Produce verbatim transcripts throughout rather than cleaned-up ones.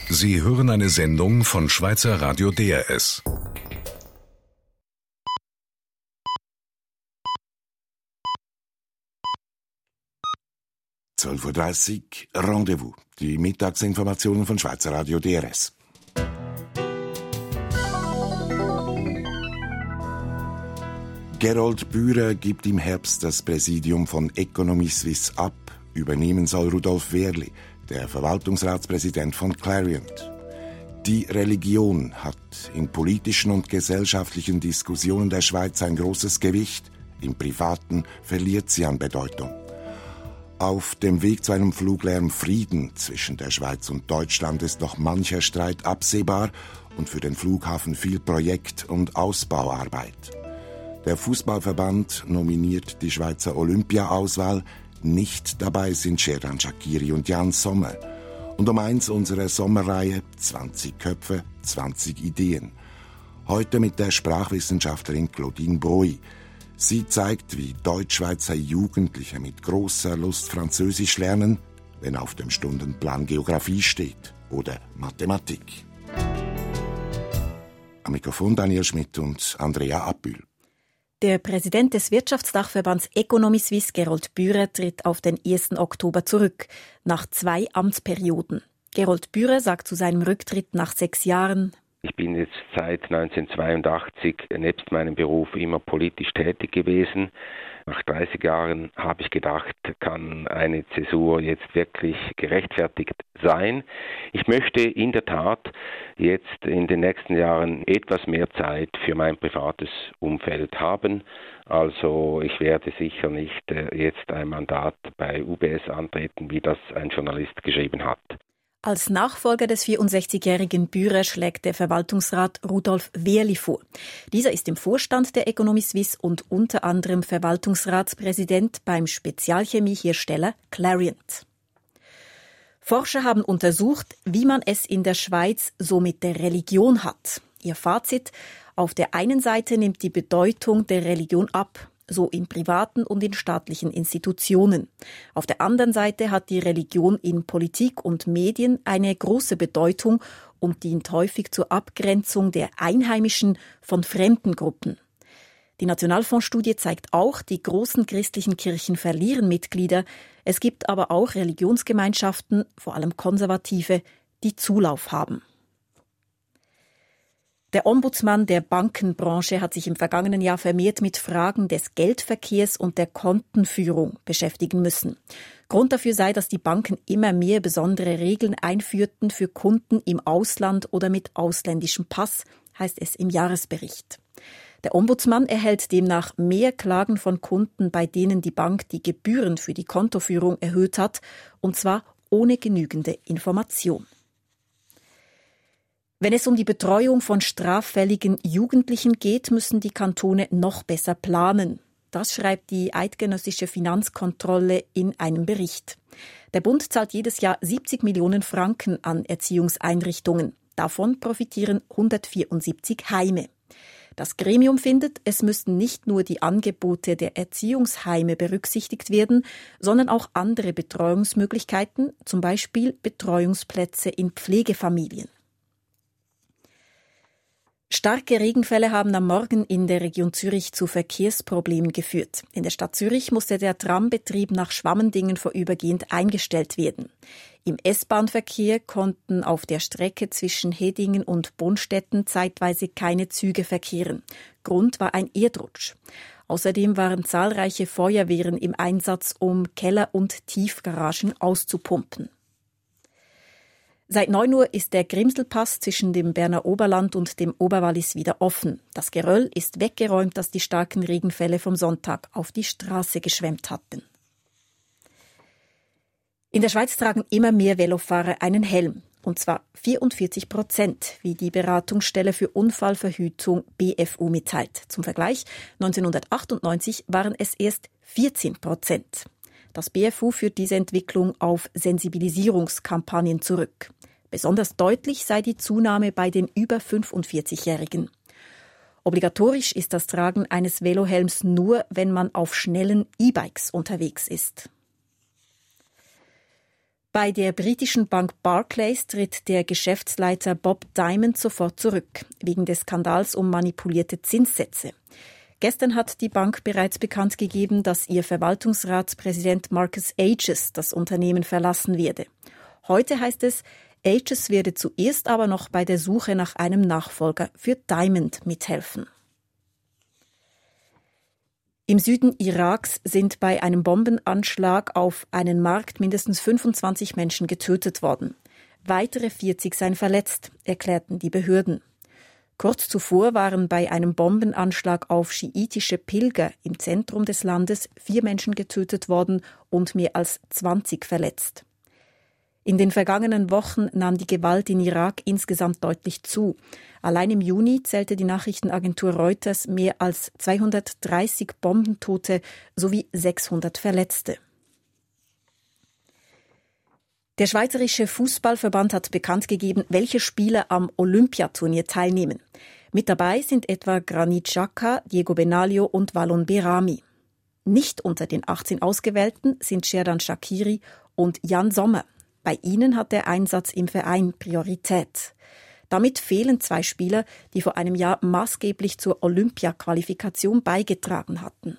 Sie hören eine Sendung von Schweizer Radio D R S. zwölf Uhr dreißig, Rendezvous, die Mittagsinformationen von Schweizer Radio D R S. Gerold Bührer gibt im Herbst das Präsidium von Economy Suisse ab. Übernehmen soll Rudolf Wehrli, der Verwaltungsratspräsident von Clariant. Die Religion hat in politischen und gesellschaftlichen Diskussionen der Schweiz ein großes Gewicht. Im Privaten verliert sie an Bedeutung. Auf dem Weg zu einem Fluglärm Frieden zwischen der Schweiz und Deutschland ist noch mancher Streit absehbar und für den Flughafen viel Projekt- und Ausbauarbeit. Der Fußballverband nominiert die Schweizer Olympia-Auswahl. Nicht dabei sind Sheran Shaqiri und Jan Sommer. Und um eins unserer Sommerreihe, zwanzig Köpfe, zwanzig Ideen. Heute mit der Sprachwissenschaftlerin Claudine Boy. Sie zeigt, wie Deutschschweizer Jugendliche mit großer Lust Französisch lernen, wenn auf dem Stundenplan Geografie steht oder Mathematik. Am Mikrofon Daniel Schmidt und Andrea Abbühl. Der Präsident des Wirtschaftsdachverbands Economy Suisse, Gerold Bührer, tritt auf den ersten Oktober zurück, nach zwei Amtsperioden. Gerold Bührer sagt zu seinem Rücktritt nach sechs Jahren: Ich bin jetzt seit neunzehnhundertzweiundachtzig nebst meinem Beruf immer politisch tätig gewesen. Nach dreißig Jahren habe ich gedacht, kann eine Zäsur jetzt wirklich gerechtfertigt sein. Ich möchte in der Tat jetzt in den nächsten Jahren etwas mehr Zeit für mein privates Umfeld haben. Also ich werde sicher nicht jetzt ein Mandat bei U B S antreten, wie das ein Journalist geschrieben hat. Als Nachfolger des vierundsechzigjährigen Bührer schlägt der Verwaltungsrat Rudolf Wehrli vor. Dieser ist im Vorstand der Economy Suisse und unter anderem Verwaltungsratspräsident beim Spezialchemiehersteller Clariant. Forscher haben untersucht, wie man es in der Schweiz so mit der Religion hat. Ihr Fazit: Auf der einen Seite nimmt die Bedeutung der Religion ab, so in privaten und in staatlichen Institutionen. Auf der anderen Seite hat die Religion in Politik und Medien eine große Bedeutung und dient häufig zur Abgrenzung der einheimischen von fremden Gruppen. Die Nationalfondsstudie zeigt auch, die großen christlichen Kirchen verlieren Mitglieder. Es gibt aber auch Religionsgemeinschaften, vor allem konservative, die Zulauf haben. Der Ombudsmann der Bankenbranche hat sich im vergangenen Jahr vermehrt mit Fragen des Geldverkehrs und der Kontenführung beschäftigen müssen. Grund dafür sei, dass die Banken immer mehr besondere Regeln einführten für Kunden im Ausland oder mit ausländischem Pass, heißt es im Jahresbericht. Der Ombudsmann erhält demnach mehr Klagen von Kunden, bei denen die Bank die Gebühren für die Kontoführung erhöht hat, und zwar ohne genügende Information. Wenn es um die Betreuung von straffälligen Jugendlichen geht, müssen die Kantone noch besser planen. Das schreibt die Eidgenössische Finanzkontrolle in einem Bericht. Der Bund zahlt jedes Jahr siebzig Millionen Franken an Erziehungseinrichtungen. Davon profitieren hundertvierundsiebzig Heime. Das Gremium findet, es müssten nicht nur die Angebote der Erziehungsheime berücksichtigt werden, sondern auch andere Betreuungsmöglichkeiten, zum Beispiel Betreuungsplätze in Pflegefamilien. Starke Regenfälle haben am Morgen in der Region Zürich zu Verkehrsproblemen geführt. In der Stadt Zürich musste der Trambetrieb nach Schwammendingen vorübergehend eingestellt werden. Im S-Bahn-Verkehr konnten auf der Strecke zwischen Hedingen und Bonstetten zeitweise keine Züge verkehren. Grund war ein Erdrutsch. Außerdem waren zahlreiche Feuerwehren im Einsatz, um Keller- und Tiefgaragen auszupumpen. Seit neun Uhr ist der Grimselpass zwischen dem Berner Oberland und dem Oberwallis wieder offen. Das Geröll ist weggeräumt, das die starken Regenfälle vom Sonntag auf die Straße geschwemmt hatten. In der Schweiz tragen immer mehr Velofahrer einen Helm. Und zwar vierundvierzig Prozent, wie die Beratungsstelle für Unfallverhütung B F U mitteilt. Zum Vergleich, neunzehnhundertachtundneunzig waren es erst vierzehn Prozent. Das B F U führt diese Entwicklung auf Sensibilisierungskampagnen zurück. Besonders deutlich sei die Zunahme bei den über fünfundvierzigjährigen. Obligatorisch ist das Tragen eines Velohelms nur, wenn man auf schnellen E-Bikes unterwegs ist. Bei der britischen Bank Barclays tritt der Geschäftsleiter Bob Diamond sofort zurück, wegen des Skandals um manipulierte Zinssätze. Gestern hat die Bank bereits bekannt gegeben, dass ihr Verwaltungsratspräsident Marcus Aegis das Unternehmen verlassen werde. Heute heißt es, Aegis werde zuerst aber noch bei der Suche nach einem Nachfolger für Diamond mithelfen. Im Süden Iraks sind bei einem Bombenanschlag auf einen Markt mindestens fünfundzwanzig Menschen getötet worden. Weitere vierzig seien verletzt, erklärten die Behörden. Kurz zuvor waren bei einem Bombenanschlag auf schiitische Pilger im Zentrum des Landes vier Menschen getötet worden und mehr als zwanzig verletzt. In den vergangenen Wochen nahm die Gewalt in Irak insgesamt deutlich zu. Allein im Juni zählte die Nachrichtenagentur Reuters mehr als zweihundertdreißig Bombentote sowie sechshundert Verletzte. Der Schweizerische Fußballverband hat bekannt gegeben, welche Spieler am Olympiaturnier teilnehmen. Mit dabei sind etwa Granit Xhaka, Diego Benaglio und Walon Berami. Nicht unter den achtzehn Ausgewählten sind Xherdan Shaqiri und Jan Sommer. Bei ihnen hat der Einsatz im Verein Priorität. Damit fehlen zwei Spieler, die vor einem Jahr maßgeblich zur Olympia-Qualifikation beigetragen hatten.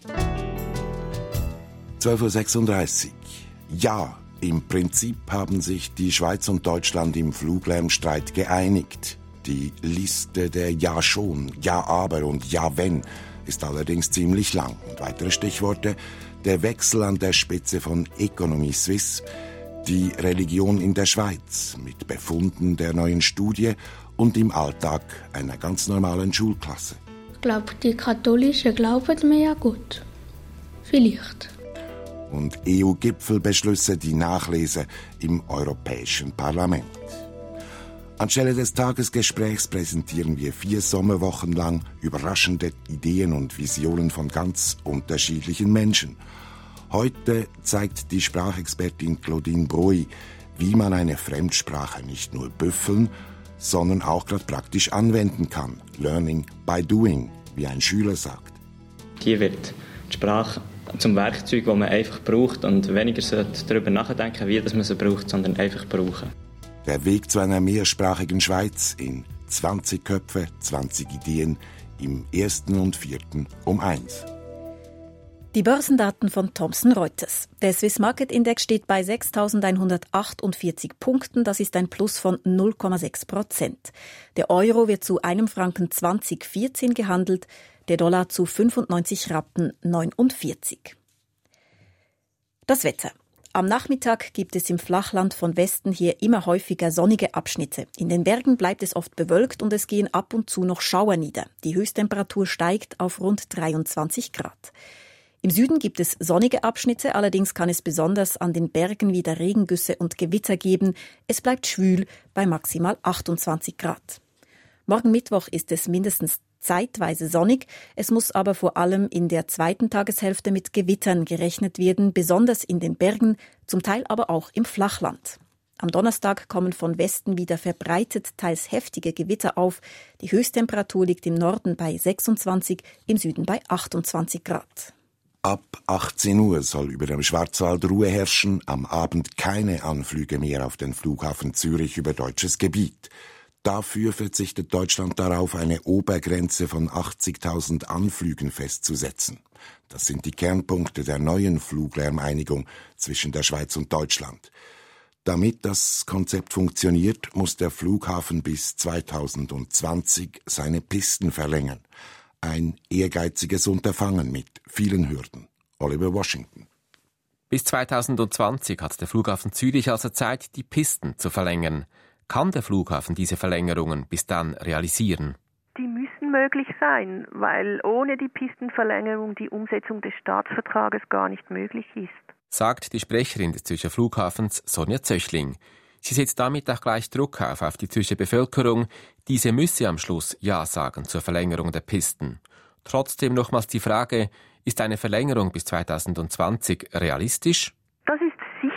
zwölf Uhr sechsunddreißig. Ja. Im Prinzip haben sich die Schweiz und Deutschland im Fluglärmstreit geeinigt. Die Liste der Ja schon, Ja aber und Ja wenn ist allerdings ziemlich lang. Und weitere Stichworte: der Wechsel an der Spitze von Economy Suisse, die Religion in der Schweiz mit Befunden der neuen Studie und im Alltag einer ganz normalen Schulklasse. Ich glaube, die Katholischen glauben mir ja gut. Vielleicht. Und E U-Gipfelbeschlüsse, die Nachlese im Europäischen Parlament. Anstelle des Tagesgesprächs präsentieren wir vier Sommerwochen lang überraschende Ideen und Visionen von ganz unterschiedlichen Menschen. Heute zeigt die Sprachexpertin Claudine Breuil, wie man eine Fremdsprache nicht nur büffeln, sondern auch gerade praktisch anwenden kann. Learning by doing, wie ein Schüler sagt. Hier wird die Sprache zum Werkzeug, das man einfach braucht und weniger darüber nachdenken, wie man sie braucht, sondern einfach brauchen. Der Weg zu einer mehrsprachigen Schweiz in zwanzig Köpfe, zwanzig Ideen im ersten und vierten um eins. Die Börsendaten von Thomson Reuters. Der Swiss Market Index steht bei sechstausendeinhundertachtundvierzig Punkten. Das ist ein Plus von null Komma sechs Prozent. Der Euro wird zu einem Franken zwanzig Komma vierzehn gehandelt, der Dollar zu fünfundneunzig Rappen neunundvierzig. Das Wetter. Am Nachmittag gibt es im Flachland von Westen her immer häufiger sonnige Abschnitte. In den Bergen bleibt es oft bewölkt und es gehen ab und zu noch Schauer nieder. Die Höchsttemperatur steigt auf rund dreiundzwanzig Grad. Im Süden gibt es sonnige Abschnitte, allerdings kann es besonders an den Bergen wieder Regengüsse und Gewitter geben. Es bleibt schwül bei maximal achtundzwanzig Grad. Morgen Mittwoch ist es mindestens zeitweise sonnig. Es muss aber vor allem in der zweiten Tageshälfte mit Gewittern gerechnet werden, besonders in den Bergen, zum Teil aber auch im Flachland. Am Donnerstag kommen von Westen wieder verbreitet teils heftige Gewitter auf. Die Höchsttemperatur liegt im Norden bei sechsundzwanzig, im Süden bei achtundzwanzig Grad. Ab achtzehn Uhr soll über dem Schwarzwald Ruhe herrschen, am Abend keine Anflüge mehr auf den Flughafen Zürich über deutsches Gebiet. Dafür verzichtet Deutschland darauf, eine Obergrenze von achtzigtausend Anflügen festzusetzen. Das sind die Kernpunkte der neuen Fluglärmeinigung zwischen der Schweiz und Deutschland. Damit das Konzept funktioniert, muss der Flughafen bis zweitausendzwanzig seine Pisten verlängern. Ein ehrgeiziges Unterfangen mit vielen Hürden. Oliver Washington. Bis zweitausendzwanzig hat der Flughafen Zürich also Zeit, die Pisten zu verlängern. Kann der Flughafen diese Verlängerungen bis dann realisieren? Die müssen möglich sein, weil ohne die Pistenverlängerung die Umsetzung des Staatsvertrages gar nicht möglich ist. Sagt die Sprecherin des Zürcher Flughafens Sonja Zöchling. Sie setzt damit auch gleich Druck auf auf die Zürcher Bevölkerung. Diese müsse am Schluss Ja sagen zur Verlängerung der Pisten. Trotzdem nochmals die Frage, ist eine Verlängerung bis zweitausendzwanzig realistisch? Das ist sicher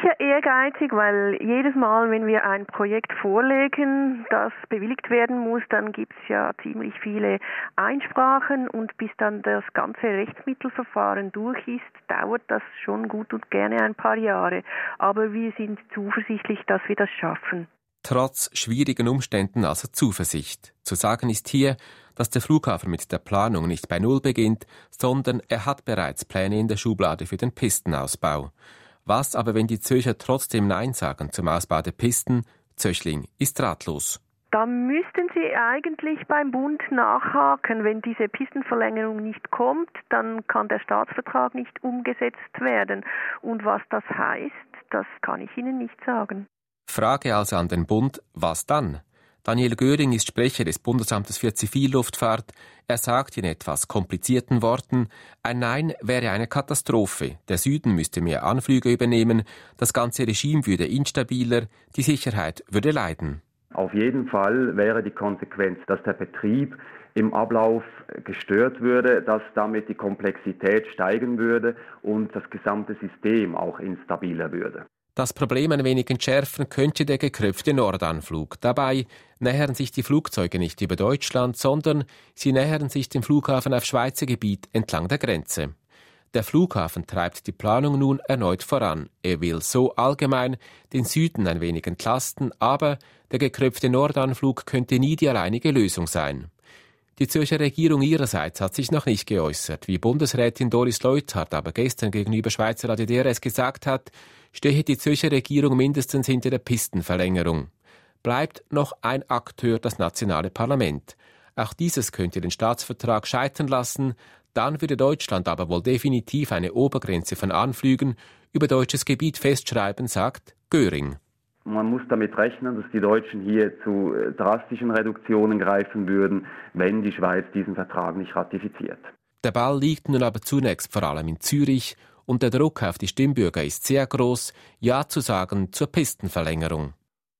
sicher ehrgeizig, weil jedes Mal, wenn wir ein Projekt vorlegen, das bewilligt werden muss, dann gibt es ja ziemlich viele Einsprachen und bis dann das ganze Rechtsmittelverfahren durch ist, dauert das schon gut und gerne ein paar Jahre. Aber wir sind zuversichtlich, dass wir das schaffen. Trotz schwierigen Umständen also Zuversicht. Zu sagen ist hier, dass der Flughafen mit der Planung nicht bei Null beginnt, sondern er hat bereits Pläne in der Schublade für den Pistenausbau. Was aber, wenn die Zürcher trotzdem Nein sagen zum Ausbau der Pisten? Zöchling ist ratlos. Da müssten Sie eigentlich beim Bund nachhaken. Wenn diese Pistenverlängerung nicht kommt, dann kann der Staatsvertrag nicht umgesetzt werden. Und was das heißt, das kann ich Ihnen nicht sagen. Frage also an den Bund, was dann? Daniel Göring ist Sprecher des Bundesamtes für Zivilluftfahrt. Er sagt in etwas komplizierten Worten, ein Nein wäre eine Katastrophe. Der Süden müsste mehr Anflüge übernehmen, das ganze Regime würde instabiler, die Sicherheit würde leiden. Auf jeden Fall wäre die Konsequenz, dass der Betrieb im Ablauf gestört würde, dass damit die Komplexität steigen würde und das gesamte System auch instabiler würde. Das Problem ein wenig entschärfen könnte der gekröpfte Nordanflug. Dabei nähern sich die Flugzeuge nicht über Deutschland, sondern sie nähern sich dem Flughafen auf Schweizer Gebiet entlang der Grenze. Der Flughafen treibt die Planung nun erneut voran. Er will so allgemein den Süden ein wenig entlasten, aber der gekröpfte Nordanflug könnte nie die alleinige Lösung sein. Die Zürcher Regierung ihrerseits hat sich noch nicht geäußert. Wie Bundesrätin Doris Leuthard aber gestern gegenüber Schweizer Radio D R S gesagt hat, stehe die Zürcher Regierung mindestens hinter der Pistenverlängerung. Bleibt noch ein Akteur, das nationale Parlament. Auch dieses könnte den Staatsvertrag scheitern lassen, dann würde Deutschland aber wohl definitiv eine Obergrenze von Anflügen über deutsches Gebiet festschreiben, sagt Göring. Man muss damit rechnen, dass die Deutschen hier zu drastischen Reduktionen greifen würden, wenn die Schweiz diesen Vertrag nicht ratifiziert. Der Ball liegt nun aber zunächst vor allem in Zürich und der Druck auf die Stimmbürger ist sehr groß, Ja zu sagen zur Pistenverlängerung.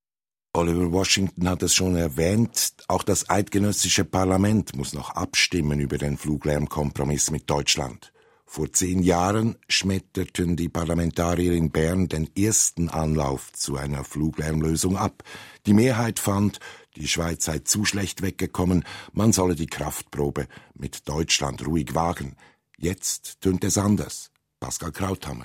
Oliver Washington hat es schon erwähnt, auch das eidgenössische Parlament muss noch abstimmen über den Fluglärmkompromiss mit Deutschland. Vor zehn Jahren schmetterten die Parlamentarier in Bern den ersten Anlauf zu einer Fluglärmlösung ab. Die Mehrheit fand, die Schweiz sei zu schlecht weggekommen, man solle die Kraftprobe mit Deutschland ruhig wagen. Jetzt tönt es anders. Pascal Krauthammer.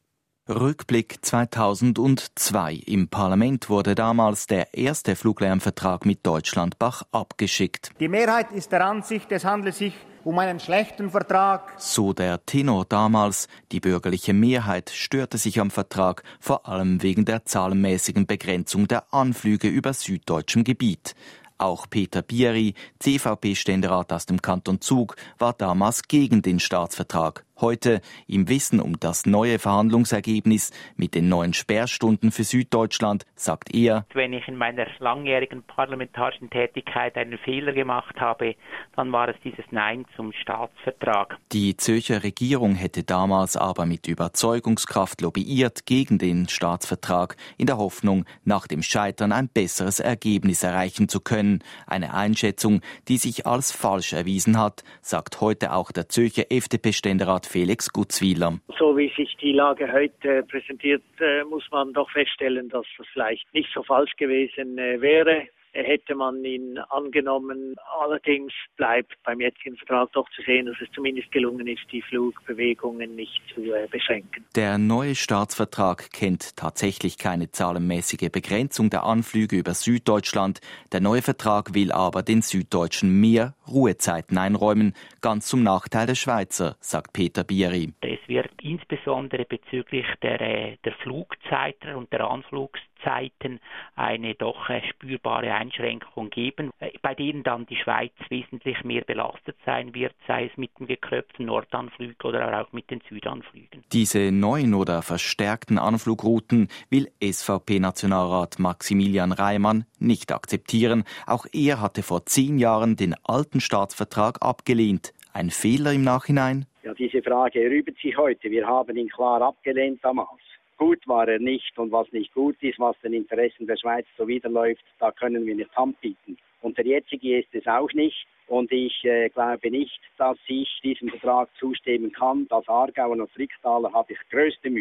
Rückblick zweitausendzwei. Im Parlament wurde damals der erste Fluglärmvertrag mit Deutschland Bach abgeschickt. Die Mehrheit ist der Ansicht, es handle sich um einen schlechten Vertrag. So der Tenor damals. Die bürgerliche Mehrheit störte sich am Vertrag, vor allem wegen der zahlenmäßigen Begrenzung der Anflüge über süddeutschem Gebiet. Auch Peter Bieri, C V P-Ständerat aus dem Kanton Zug, war damals gegen den Staatsvertrag. Heute, im Wissen um das neue Verhandlungsergebnis mit den neuen Sperrstunden für Süddeutschland, sagt er: Wenn ich in meiner langjährigen parlamentarischen Tätigkeit einen Fehler gemacht habe, dann war es dieses Nein zum Staatsvertrag. Die Zürcher Regierung hätte damals aber mit Überzeugungskraft lobbyiert gegen den Staatsvertrag, in der Hoffnung, nach dem Scheitern ein besseres Ergebnis erreichen zu können. Eine Einschätzung, die sich als falsch erwiesen hat, sagt heute auch der Zürcher F D P-Ständerat Felix Gutzwiller. So wie sich die Lage heute präsentiert, muss man doch feststellen, dass das vielleicht nicht so falsch gewesen wäre. Hätte man ihn angenommen. Allerdings bleibt beim jetzigen Vertrag doch zu sehen, dass es zumindest gelungen ist, die Flugbewegungen nicht zu beschränken. Der neue Staatsvertrag kennt tatsächlich keine zahlenmäßige Begrenzung der Anflüge über Süddeutschland. Der neue Vertrag will aber den Süddeutschen mehr Ruhezeiten einräumen, ganz zum Nachteil der Schweizer, sagt Peter Bieri. Es wird insbesondere bezüglich der, der Flugzeiten und der Anflugszeiten eine doch spürbare Einschränkung geben, bei denen dann die Schweiz wesentlich mehr belastet sein wird, sei es mit dem gekröpften Nordanflug oder auch mit den Südanflügen. Diese neuen oder verstärkten Anflugrouten will S V P-Nationalrat Maximilian Reimann nicht akzeptieren. Auch er hatte vor zehn Jahren den alten Staatsvertrag abgelehnt. Ein Fehler im Nachhinein? Ja, diese Frage erübt sich heute. Wir haben ihn klar abgelehnt damals. Gut war er nicht, und was nicht gut ist, was den Interessen der Schweiz zuwiderläuft, da können wir nicht Hand bieten. Und der jetzige ist es auch nicht. Und ich äh, glaube nicht, dass ich diesem Vertrag zustimmen kann. Als Aargauer und Fricktaler habe ich größte Mühe,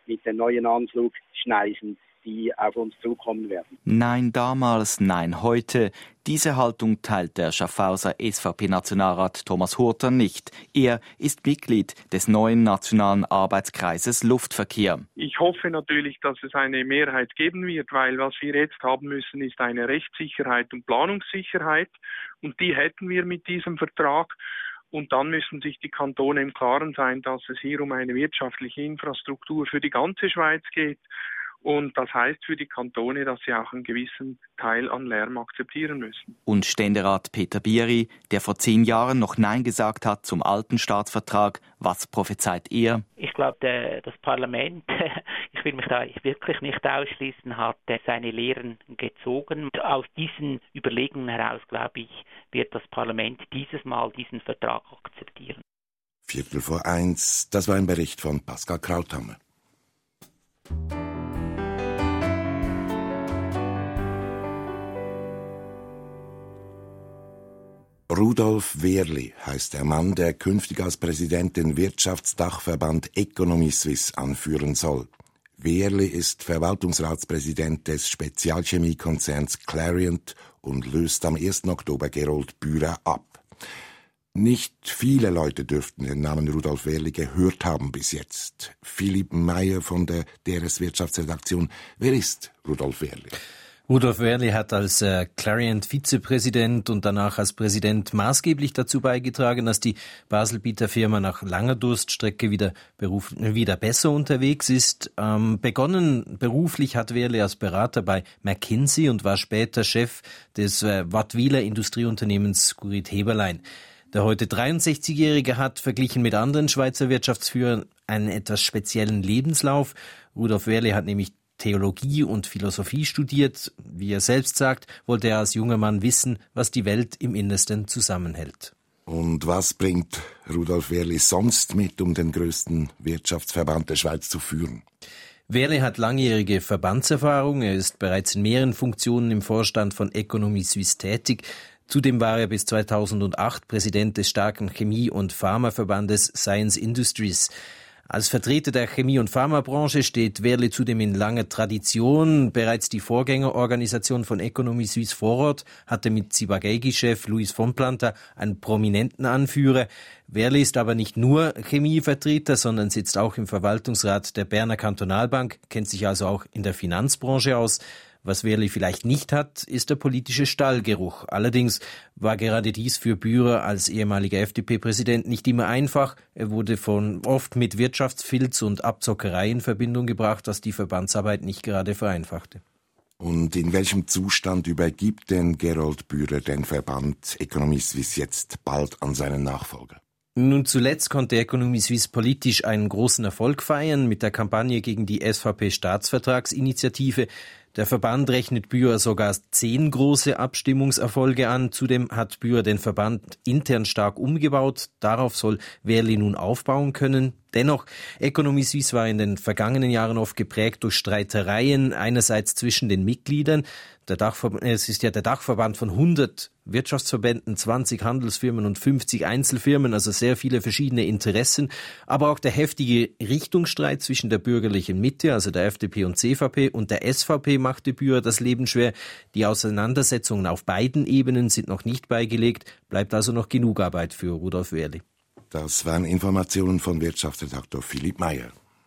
mit den neuen Anflugschneisen, die auf uns zukommen werden. Nein damals, nein heute. Diese Haltung teilt der Schaffhauser S V P-Nationalrat Thomas Hurter nicht. Er ist Mitglied des neuen nationalen Arbeitskreises Luftverkehr. Ich hoffe natürlich, dass es eine Mehrheit geben wird, weil was wir jetzt haben müssen, ist eine Rechtssicherheit und Planungssicherheit. Und die hätten wir mit diesem Vertrag. Und dann müssen sich die Kantone im Klaren sein, dass es hier um eine wirtschaftliche Infrastruktur für die ganze Schweiz geht. Und das heißt für die Kantone, dass sie auch einen gewissen Teil an Lärm akzeptieren müssen. Und Ständerat Peter Bieri, der vor zehn Jahren noch Nein gesagt hat zum alten Staatsvertrag, was prophezeit er? Ich glaube, das Parlament, ich will mich da wirklich nicht ausschließen, hat seine Lehren gezogen. Aus diesen Überlegungen heraus, glaube ich, wird das Parlament dieses Mal diesen Vertrag akzeptieren. Viertel vor eins, das war ein Bericht von Pascal Krauthammer. Rudolf Wehrli heißt der Mann, der künftig als Präsident den Wirtschaftsdachverband Economy-Suisse anführen soll. Wehrli ist Verwaltungsratspräsident des Spezialchemiekonzerns Clariant und löst am ersten Oktober Gerold Bührer ab. Nicht viele Leute dürften den Namen Rudolf Wehrli gehört haben bis jetzt. Philipp Meyer von der D R S Wirtschaftsredaktion. Wer ist Rudolf Wehrli? Rudolf Wehrli hat als äh, Clariant-Vizepräsident und danach als Präsident maßgeblich dazu beigetragen, dass die Baselbieter Firma nach langer Durststrecke wieder, beruf, wieder besser unterwegs ist. Ähm, begonnen beruflich hat Wehrli als Berater bei McKinsey und war später Chef des äh, Wattwiler Industrieunternehmens Gurit Heberlein. Der heute dreiundsechzigjährige hat, verglichen mit anderen Schweizer Wirtschaftsführern, einen etwas speziellen Lebenslauf. Rudolf Wehrli hat nämlich Theologie und Philosophie studiert. Wie er selbst sagt, wollte er als junger Mann wissen, was die Welt im Innersten zusammenhält. Und was bringt Rudolf Wehrli sonst mit, um den größten Wirtschaftsverband der Schweiz zu führen? Wehrli hat langjährige Verbandserfahrung. Er ist bereits in mehreren Funktionen im Vorstand von Economy-Suisse tätig. Zudem war er bis zweitausendacht Präsident des starken Chemie- und Pharmaverbandes Science Industries. Als Vertreter der Chemie- und Pharmabranche steht Wehrli zudem in langer Tradition. Bereits die Vorgängerorganisation von Economy-Suisse Vorort hatte mit Ciba-Geigy-Chef Luis von Planta einen prominenten Anführer. Wehrli ist aber nicht nur Chemievertreter, sondern sitzt auch im Verwaltungsrat der Berner Kantonalbank, kennt sich also auch in der Finanzbranche aus. Was Wehrli vielleicht nicht hat, ist der politische Stallgeruch. Allerdings war gerade dies für Bührer als ehemaliger F D P-Präsident nicht immer einfach. Er wurde von oft mit Wirtschaftsfilz und Abzockerei in Verbindung gebracht, was die Verbandsarbeit nicht gerade vereinfachte. Und in welchem Zustand übergibt denn Gerold Bührer den Verband Economy-Suisse jetzt bald an seinen Nachfolger? Nun zuletzt konnte Economy-Suisse politisch einen großen Erfolg feiern mit der Kampagne gegen die S V P-Staatsvertragsinitiative. Der Verband rechnet Bührer sogar zehn große Abstimmungserfolge an. Zudem hat Bührer den Verband intern stark umgebaut. Darauf soll Wehrli nun aufbauen können. Dennoch, Economy-Suisse war in den vergangenen Jahren oft geprägt durch Streitereien, einerseits zwischen den Mitgliedern. Der Dachver- es ist ja der Dachverband von hundert Wirtschaftsverbänden, zwanzig Handelsfirmen und fünfzig Einzelfirmen, also sehr viele verschiedene Interessen. Aber auch der heftige Richtungsstreit zwischen der bürgerlichen Mitte, also der F D P und C V P, und der S V P machte Bührer das Leben schwer. Die Auseinandersetzungen auf beiden Ebenen sind noch nicht beigelegt, bleibt also noch genug Arbeit für Rudolf Wehrli. Das waren Informationen von Wirtschaftsredaktor Philipp Meyer.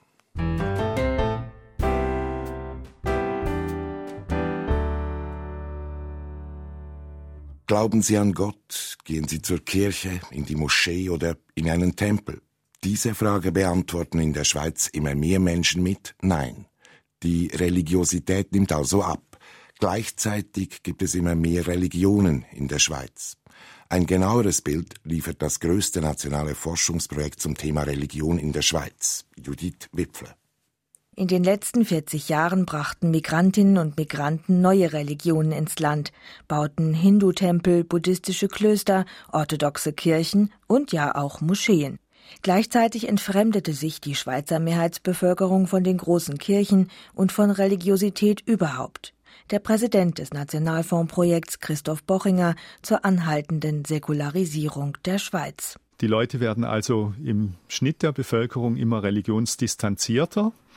Glauben Sie an Gott? Gehen Sie zur Kirche, in die Moschee oder in einen Tempel? Diese Frage beantworten in der Schweiz immer mehr Menschen mit Nein. Die Religiosität nimmt also ab. Gleichzeitig gibt es immer mehr Religionen in der Schweiz. Ein genaueres Bild liefert das größte nationale Forschungsprojekt zum Thema Religion in der Schweiz, Judith Wipfler. In den letzten vierzig Jahren brachten Migrantinnen und Migranten neue Religionen ins Land, bauten Hindu-Tempel, buddhistische Klöster, orthodoxe Kirchen und ja auch Moscheen. Gleichzeitig entfremdete sich die Schweizer Mehrheitsbevölkerung von den großen Kirchen und von Religiosität überhaupt. Der Präsident des Nationalfondsprojekts Christoph Bochinger zur anhaltenden Säkularisierung der Schweiz. Die Leute werden also im Schnitt der Bevölkerung immer religionsdistanzierter.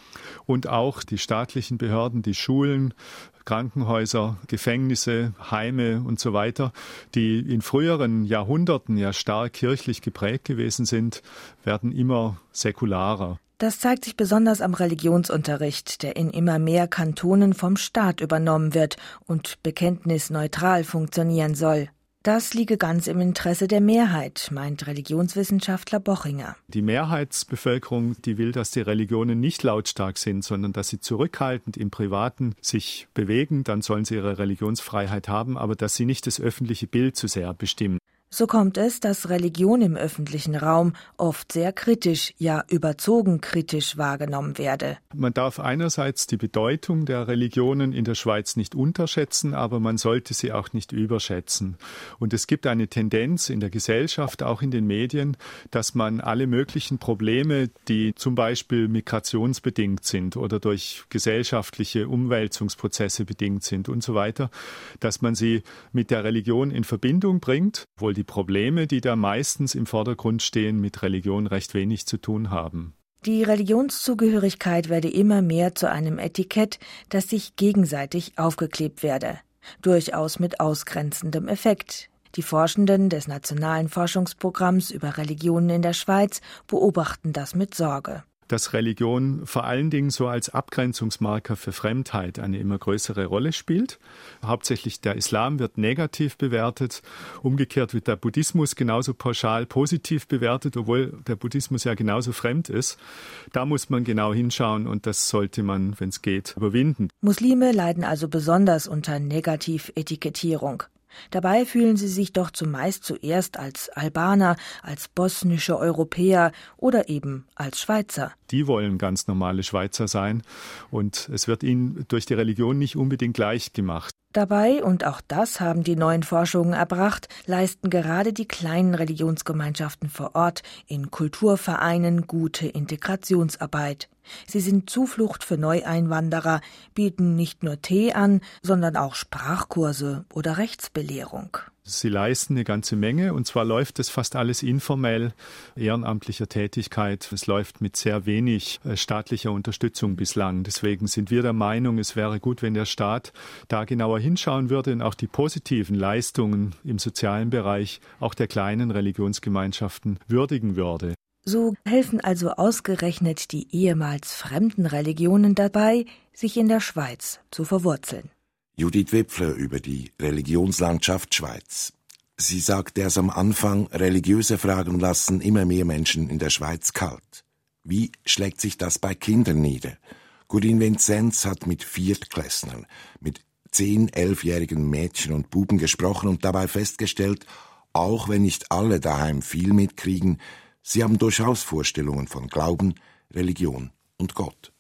und auch die staatlichen Behörden, die Schulen, Krankenhäuser, Gefängnisse, Heime und so weiter, die in früheren Jahrhunderten ja stark kirchlich geprägt gewesen sind, werden immer säkularer. Das zeigt sich besonders am Religionsunterricht, der in immer mehr Kantonen vom Staat übernommen wird und bekenntnisneutral funktionieren soll. Das liege ganz im Interesse der Mehrheit, meint Religionswissenschaftler Bochinger. Die Mehrheitsbevölkerung, die will, dass die Religionen nicht lautstark sind, sondern dass sie zurückhaltend im Privaten sich bewegen. Dann sollen sie ihre Religionsfreiheit haben, aber dass sie nicht das öffentliche Bild zu sehr bestimmen. So kommt es, dass Religion im öffentlichen Raum oft sehr kritisch, ja überzogen kritisch wahrgenommen werde. Man darf einerseits die Bedeutung der Religionen in der Schweiz nicht unterschätzen, aber man sollte sie auch nicht überschätzen. Und es gibt eine Tendenz in der Gesellschaft, auch in den Medien, dass man alle möglichen Probleme, die zum Beispiel migrationsbedingt sind oder durch gesellschaftliche Umwälzungsprozesse bedingt sind und so weiter, dass man sie mit der Religion in Verbindung bringt, obwohl die Probleme, die da meistens im Vordergrund stehen, mit Religion recht wenig zu tun haben. Die Religionszugehörigkeit werde immer mehr zu einem Etikett, das sich gegenseitig aufgeklebt werde. Durchaus mit ausgrenzendem Effekt. Die Forschenden des Nationalen Forschungsprogramms über Religionen in der Schweiz beobachten das mit Sorge. Dass Religion vor allen Dingen so als Abgrenzungsmarker für Fremdheit eine immer größere Rolle spielt. Hauptsächlich der Islam wird negativ bewertet. Umgekehrt wird der Buddhismus genauso pauschal positiv bewertet, obwohl der Buddhismus ja genauso fremd ist. Da muss man genau hinschauen und das sollte man, wenn es geht, überwinden. Muslime leiden also besonders unter Negativ-Etikettierung. Dabei fühlen sie sich doch zumeist zuerst als Albaner, als bosnische Europäer oder eben als Schweizer. Die wollen ganz normale Schweizer sein und es wird ihnen durch die Religion nicht unbedingt leicht gemacht. Dabei, und auch das haben die neuen Forschungen erbracht, leisten gerade die kleinen Religionsgemeinschaften vor Ort in Kulturvereinen gute Integrationsarbeit. Sie sind Zuflucht für Neueinwanderer, bieten nicht nur Tee an, sondern auch Sprachkurse oder Rechtsbelehrung. Sie leisten eine ganze Menge und zwar läuft das fast alles informell, ehrenamtlicher Tätigkeit. Es läuft mit sehr wenig staatlicher Unterstützung bislang. Deswegen sind wir der Meinung, es wäre gut, wenn der Staat da genauer hinschauen würde und auch die positiven Leistungen im sozialen Bereich auch der kleinen Religionsgemeinschaften würdigen würde. So helfen also ausgerechnet die ehemals fremden Religionen dabei, sich in der Schweiz zu verwurzeln. Judith Wipfler über die Religionslandschaft Schweiz. Sie sagt erst am Anfang, religiöse Fragen lassen immer mehr Menschen in der Schweiz kalt. Wie schlägt sich das bei Kindern nieder? Corinne Vinzenz hat mit Viertklässlern, mit zehn-, elfjährigen Mädchen und Buben gesprochen und dabei festgestellt, auch wenn nicht alle daheim viel mitkriegen, sie haben durchaus Vorstellungen von Glauben, Religion und Gott.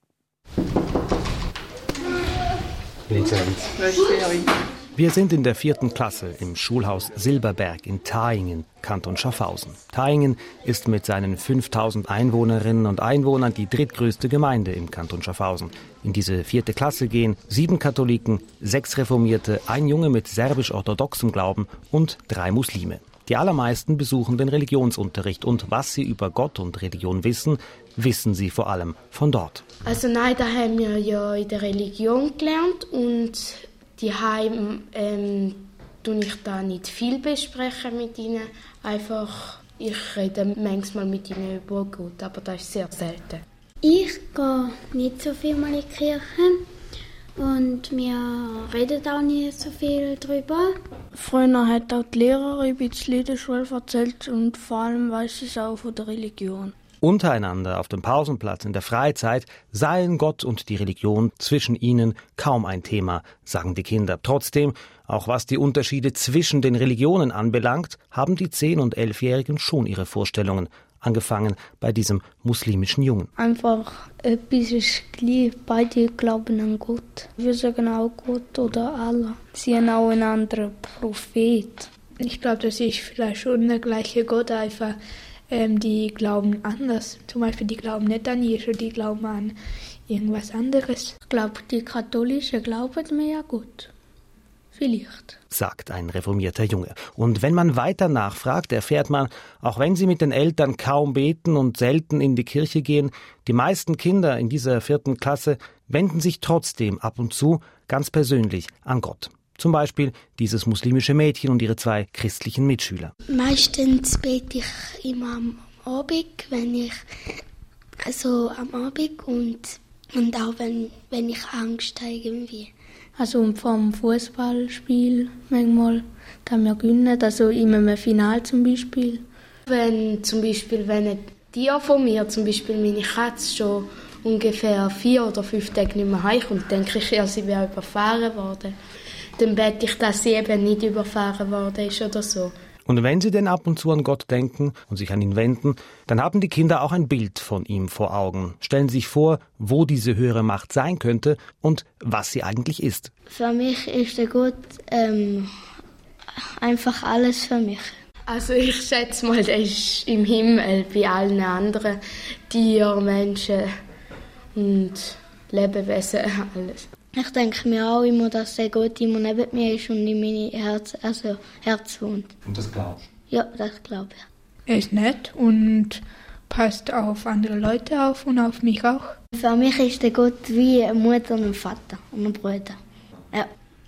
Wir sind in der vierten Klasse im Schulhaus Silberberg in Thaingen, Kanton Schaffhausen. Thaingen ist mit seinen fünftausend Einwohnerinnen und Einwohnern die drittgrößte Gemeinde im Kanton Schaffhausen. In diese vierte Klasse gehen sieben Katholiken, sechs Reformierte, ein Junge mit serbisch-orthodoxem Glauben und drei Muslime. Die allermeisten besuchen den Religionsunterricht und was sie über Gott und Religion wissen, wissen sie vor allem von dort. Also nein, da haben wir ja in der Religion gelernt und daheim ähm, tue ich da nicht viel besprechen mit ihnen. Einfach, ich rede manchmal mit ihnen über Gott, aber das ist sehr selten. Ich gehe nicht so viel mal in die Kirche. Und wir reden auch nicht so viel drüber. Früher hat auch die Lehrerin ein bisschen in der Schule erzählt und vor allem weiß es auch von der Religion. Untereinander auf dem Pausenplatz in der Freizeit seien Gott und die Religion zwischen ihnen kaum ein Thema, sagen die Kinder. Trotzdem, auch was die Unterschiede zwischen den Religionen anbelangt, haben die zehn- und elfjährigen schon ihre Vorstellungen. Angefangen bei diesem muslimischen Jungen. Einfach etwas ist gleich, beide glauben an Gott. Wir sagen auch Gott oder Allah. Sie haben auch einen anderen Prophet. Ich glaube, das ist vielleicht schon der gleiche Gott, einfach ähm, die glauben anders. Zum Beispiel, die glauben nicht an Jesus, die glauben an irgendwas anderes. Ich glaube, die Katholischen glauben mehr an Gott. Vielleicht, sagt ein reformierter Junge. Und wenn man weiter nachfragt, erfährt man, auch wenn sie mit den Eltern kaum beten und selten in die Kirche gehen, die meisten Kinder in dieser vierten Klasse wenden sich trotzdem ab und zu ganz persönlich an Gott. Zum Beispiel dieses muslimische Mädchen und ihre zwei christlichen Mitschüler. Meistens bete ich immer am Abend, wenn ich also am Abend und, und auch wenn, wenn ich Angst habe irgendwie. Also vom Fußballspiel manchmal, da wir gewinnen, also in einem Finale zum Beispiel. Wenn zum Beispiel, wenn ein Tier von mir, zum Beispiel meine Katze, schon ungefähr vier oder fünf Tage nicht mehr heimkommt, denke ich, ja, sie wäre überfahren worden. Dann bete ich, dass sie eben nicht überfahren worden ist oder so. Und wenn sie denn ab und zu an Gott denken und sich an ihn wenden, dann haben die Kinder auch ein Bild von ihm vor Augen, stellen sich vor, wo diese höhere Macht sein könnte und was sie eigentlich ist. Für mich ist der Gott ähm, einfach alles für mich. Also ich schätze mal, der ist im Himmel bei allen anderen Tieren, Menschen und Lebewesen, alles. Ich denke mir auch immer, dass der Gott immer neben mir ist und in meinem Herz, also Herz wohnt. Und das glaubst du? Ja, das glaube ich. Er ist nett und passt auf andere Leute auf und auf mich auch. Für mich ist der Gott wie eine Mutter und ein Vater und ein Bruder. Ja.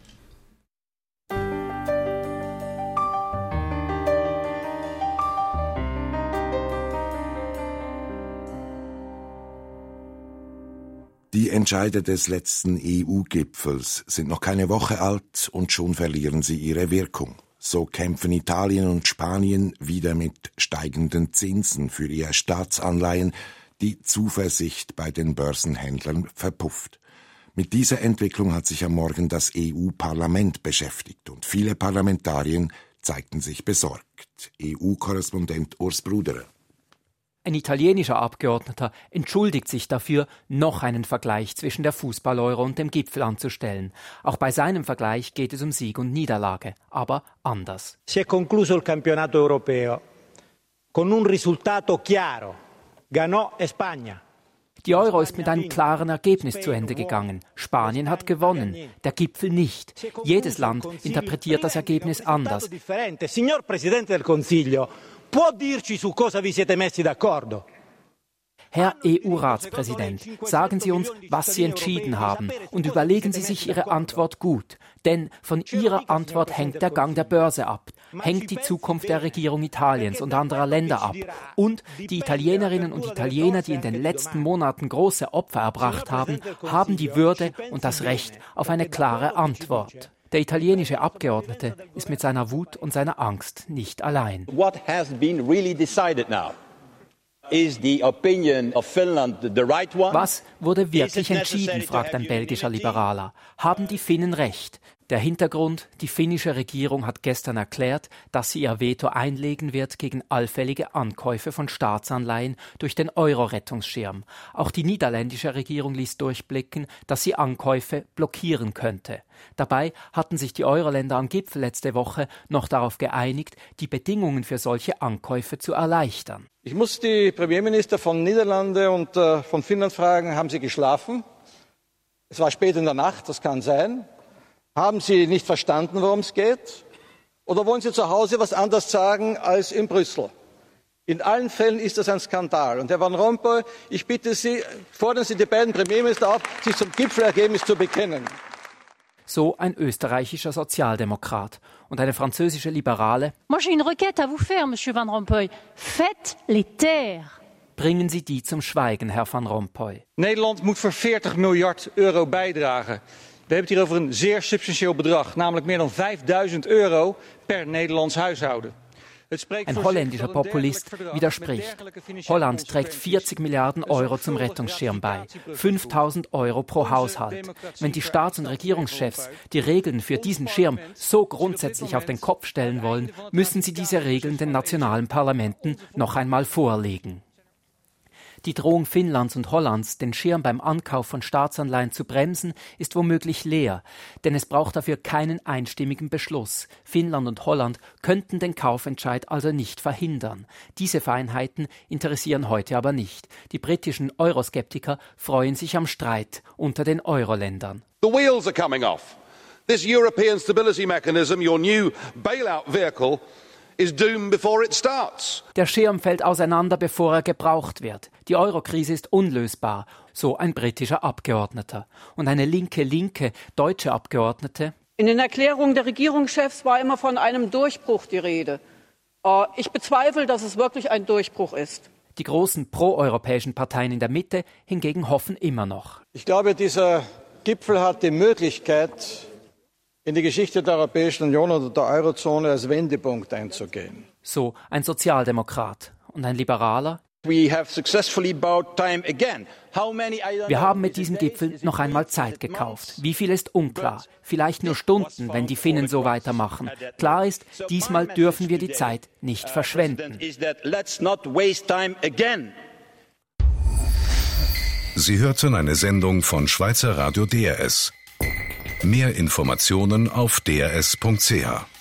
Die Entscheide des letzten E U-Gipfels sind noch keine Woche alt und schon verlieren sie ihre Wirkung. So kämpfen Italien und Spanien wieder mit steigenden Zinsen für ihre Staatsanleihen. Die Zuversicht bei den Börsenhändlern verpufft. Mit dieser Entwicklung hat sich am Morgen das E U-Parlament beschäftigt und viele Parlamentarier zeigten sich besorgt. E U-Korrespondent Urs Bruderer. Ein italienischer Abgeordneter entschuldigt sich dafür, noch einen Vergleich zwischen der Fußball-Euro und dem Gipfel anzustellen. Auch bei seinem Vergleich geht es um Sieg und Niederlage, aber anders. Si è concluso il campionato europeo con un risultato chiaro. Ganò Spagna. Die Euro ist mit einem klaren Ergebnis zu Ende gegangen. Spanien hat gewonnen, der Gipfel nicht. Jedes Land interpretiert das Ergebnis anders. Signor Presidente del Consiglio, può dirci su cosa vi siete messi d'accordo? Herr E U-Ratspräsident, sagen Sie uns, was Sie entschieden haben und überlegen Sie sich Ihre Antwort gut. Denn von Ihrer Antwort hängt der Gang der Börse ab, hängt die Zukunft der Regierung Italiens und anderer Länder ab. Und die Italienerinnen und Italiener, die in den letzten Monaten große Opfer erbracht haben, haben die Würde und das Recht auf eine klare Antwort. Der italienische Abgeordnete ist mit seiner Wut und seiner Angst nicht allein. What has been really decided now? Is the opinion of Finland the right one? Was wurde wirklich entschieden, fragt ein belgischer Liberaler. Haben die Finnen recht? Der Hintergrund: Die finnische Regierung hat gestern erklärt, dass sie ihr Veto einlegen wird gegen allfällige Ankäufe von Staatsanleihen durch den Euro-Rettungsschirm. Auch die niederländische Regierung ließ durchblicken, dass sie Ankäufe blockieren könnte. Dabei hatten sich die Euro-Länder am Gipfel letzte Woche noch darauf geeinigt, die Bedingungen für solche Ankäufe zu erleichtern. Ich muss die Premierminister von Niederlande und äh, von Finnland fragen, haben Sie geschlafen? Es war spät in der Nacht, das kann sein. Haben Sie nicht verstanden, worum es geht? Oder wollen Sie zu Hause was anderes sagen als in Brüssel? In allen Fällen ist das ein Skandal. Und Herr Van Rompuy, ich bitte Sie, fordern Sie die beiden Premierminister auf, sich zum Gipfelergebnis zu bekennen. So ein österreichischer Sozialdemokrat und eine französische Liberale. Moi j'ai une requête à vous faire, Monsieur Van Rompuy. Faites les taire. Bringen Sie die zum Schweigen, Herr Van Rompuy. Nederland moet voor veertig miljard euro bijdragen. We hebben het hier over een zeer substantieel bedrag, namelijk meer dan vijfduizend euro per Nederlands huishouden. Ein holländischer Populist widerspricht. Holland trägt vierzig Milliarden Euro zum Rettungsschirm bei, fünftausend Euro pro Haushalt. Wenn die Staats- und Regierungschefs die Regeln für diesen Schirm so grundsätzlich auf den Kopf stellen wollen, müssen sie diese Regeln den nationalen Parlamenten noch einmal vorlegen. Die Drohung Finnlands und Hollands, den Schirm beim Ankauf von Staatsanleihen zu bremsen, ist womöglich leer, denn es braucht dafür keinen einstimmigen Beschluss. Finnland und Holland könnten den Kaufentscheid also nicht verhindern. Diese Feinheiten interessieren heute aber nicht. Die britischen Euroskeptiker freuen sich am Streit unter den Euro-Ländern. The wheels are coming off. This European Stability Mechanism, your new bailout vehicle, is doomed before it starts. Der Schirm fällt auseinander, bevor er gebraucht wird. Die Eurokrise ist unlösbar, so ein britischer Abgeordneter. Und eine linke, linke deutsche Abgeordnete: In den Erklärungen der Regierungschefs war immer von einem Durchbruch die Rede. Ich bezweifle, dass es wirklich ein Durchbruch ist. Die großen proeuropäischen Parteien in der Mitte hingegen hoffen immer noch. Ich glaube, dieser Gipfel hat die Möglichkeit, in die Geschichte der Europäischen Union oder der Eurozone als Wendepunkt einzugehen. So ein Sozialdemokrat. Und ein Liberaler: We have successfully bought time again. How many, Wir haben mit diesem Gipfel noch einmal Zeit gekauft. Wie viel ist unklar. Vielleicht nur Stunden, wenn die Finnen so weitermachen. Klar ist, diesmal dürfen wir die Zeit nicht verschwenden. Sie hörten eine Sendung von Schweizer Radio D R S. Mehr Informationen auf d r s punkt c h.